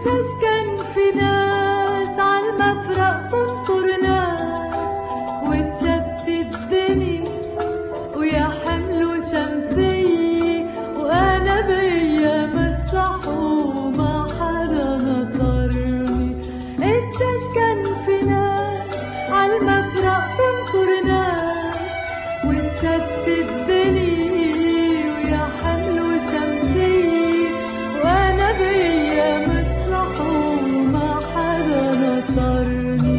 تسكن في ناس عالمفرق تنطر ناس وتشتت الدنيا ويا حملوا شمسية وأنا بأيام الصحومة حدا نطرني. تسكن في ناس عالمفرق تنطر ناس وتشتت الدنيا ويا حملوا شمسية وأنا بأيام الصحومة حدا نطرني.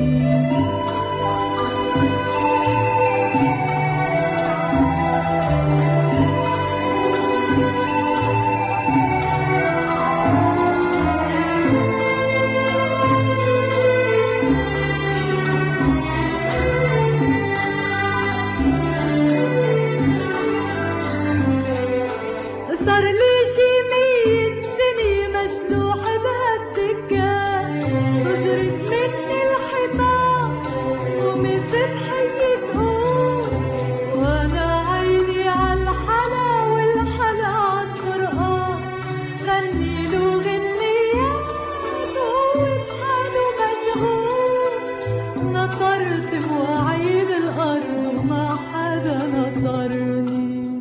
صار لي شي 100 سنة مشلوح بهالدكان تجرد مني الحيطان ومسك حي تقول وانا عيني عالحلا والحلا عالقرآن غني له غنيات وهو بحاله مشغول. نطرت مواعيد الأرض وما حدا نطرني.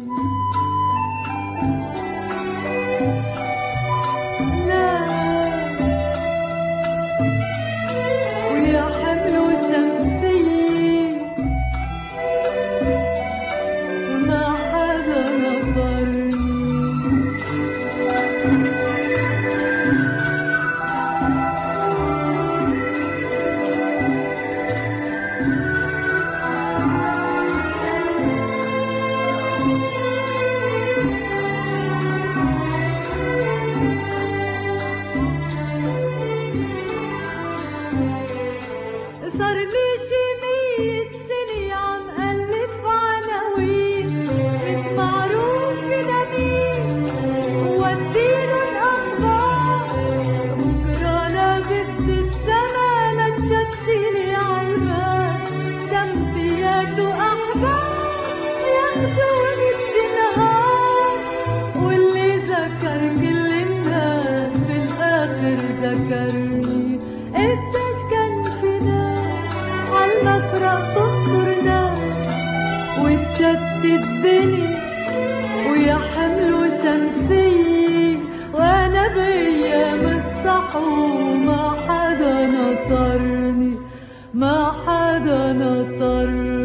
ويا حملوا شمسية وما حدا نطرني. صار لي شي 100 سنة عم ألف عناوين مش معروف لمين ووديلن أخبار بكرة لا بدي السما لا تشتيني عالبال شمسيات وأحباب ياخدوني بجنهار واللي ذكر كل الناس بالآخر ذكرني. تسكن في ناس عالمفرق تنطر ناس وتشتت الدنيا ويا حملوا شمسية وأنا بأيام الصحومة حدا نطرني ما حدا نطرني.